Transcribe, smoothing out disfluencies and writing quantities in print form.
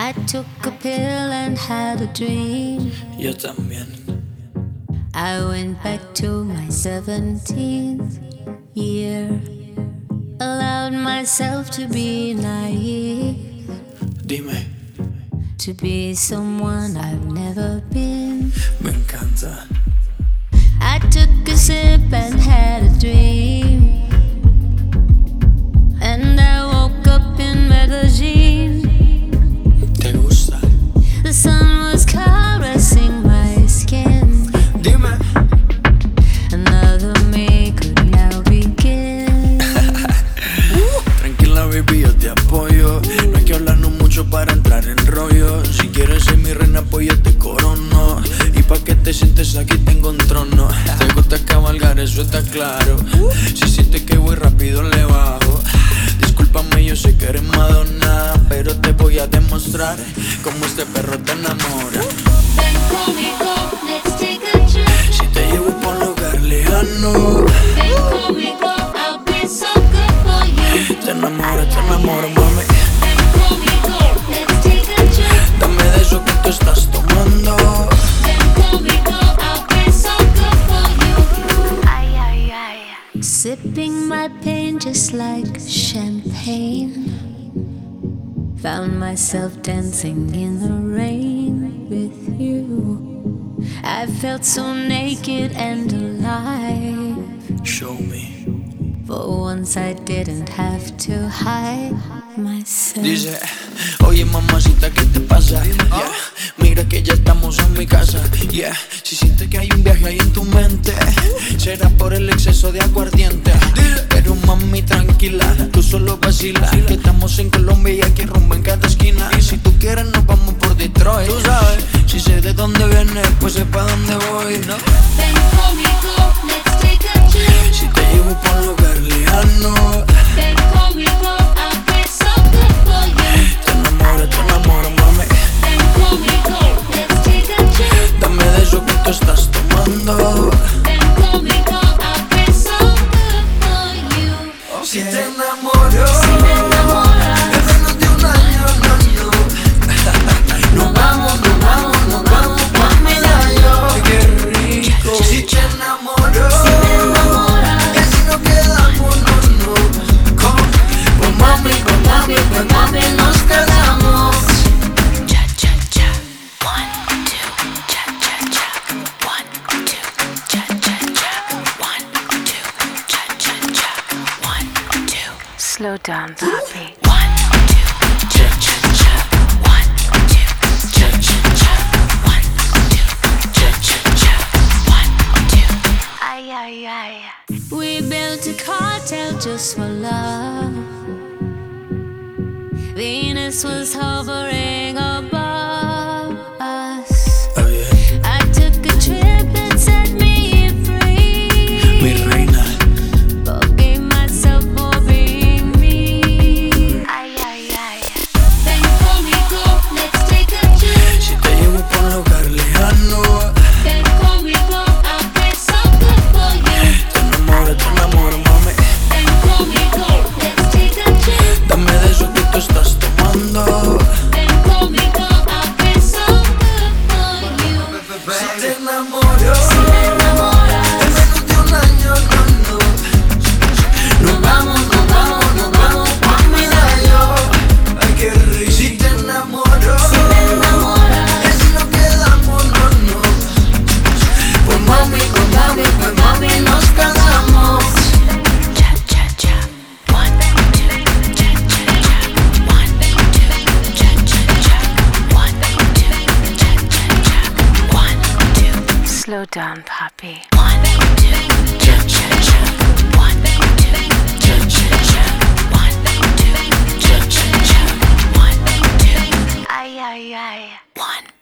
I took a pill and had a dream. Yo también. I went back to my 17th year. Allowed myself to be naive, Dime, to be someone I've never been. me encanta. I took a sip and had a dream, and I woke up in Medellin. ¿Te gusta? The sun was caressing my skin. Dime. Another me could now begin. Tranquila, baby, yo te apoyo. No hay que hablarnos mucho para entrar en rollo. Si quieres ser mi reina, pues yo te corono. Y pa' que te sientes aquí tengo un trono. Te gusta cabalgar, eso está claro. Si sientes que voy rápido, le bajo. Discúlpame, yo sé que eres Madonna, pero te voy a demostrar cómo este perro te enamora. Ven conmigo, let's take a trip. Si te llevo pa' un lugar lejano, Ven conmigo, I'll be so good for you. te enamoro, mami. Ven conmigo, let's take a trip. Dame de eso que tú estás tomando. Ven conmigo, I'll be so good for you. Ay, ay, ay. Sipping my pain just like champagne. Found myself dancing in the rain with you. I felt so naked and alive. Show me. For once I didn't have to hide myself. Dice, oye mamacita, ¿qué te pasa? Yeah. Mira que ya estamos en mi casa. Yeah. Si sientes que hay un viaje ahí en tu mente, será por el exceso de aguardiente. Pero mami, tranquila, tú solo vacila, que estamos en Colombia y aquí rumbo en cada esquina. Y si tú quieres nos vamos por Detroit. Tú sabes, si sé de dónde vienes, pues sé pa' dónde voy, ¿no? Ven conmigo, let's take a trip. Si te llevo pa' un lugar lejano, Ven conmigo, I'll be so good for you. te enamoro, mami. Ven conmigo, let's take a trip. Dame de eso que tú estás tomando. Ven conmigo, I'll be so good for you. Si te enamoro, Si me enamoras, en menos de un año, no. Nos vamos pa' Medallo. Qué rico. Si te enamoro, si me enamoras, que si nos quedamos, no. Pues mami, nos quedamos. cha cha cha. 1, 2, cha cha cha. 1, 2, cha cha cha. 1, 2, cha cha cha. 1, 2. Slow down, papi. 1, 2, cha cha cha. 1, 2, cha cha cha. 1, 2, cha cha cha. 1, 2. Ay, ay, ay. We built a cartel just for love. Venus was hovering above us. Está bien, I took a trip and set me free. mi reina. Forgave myself for being me. Ay, ay, ay. Ven conmigo, let's take a trip. Si te llevo pa' un lugar lejano, Ven conmigo, I'll be so good for you. te enamoro, mami. Ven conmigo, let's take a trip. Dame de eso que tú estás tomando. Ven conmigo, I'll be so good for you. Si te enamoro, Si me enamoras, en menos de un año, no. Nos vamos pa' Medallo. Ay, qué rico. Si te enamoro, si me enamoras, que si nos quedamos, no. Pues mami, nos casamos. cha cha cha. 1, 2, cha cha cha. 1, 2, cha cha cha. 1, 2, cha cha cha. 1, 2. Slow down, papi. 1, 2, cha cha cha. 1, 2, cha cha cha. 1, 2, cha cha cha. 1, 2. Ay, ay, ay. 1,